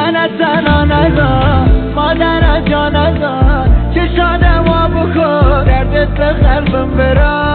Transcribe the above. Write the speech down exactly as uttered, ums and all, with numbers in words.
من تنها نذار مادر جا نذار چشادم آب بکن دردت به قلبم برا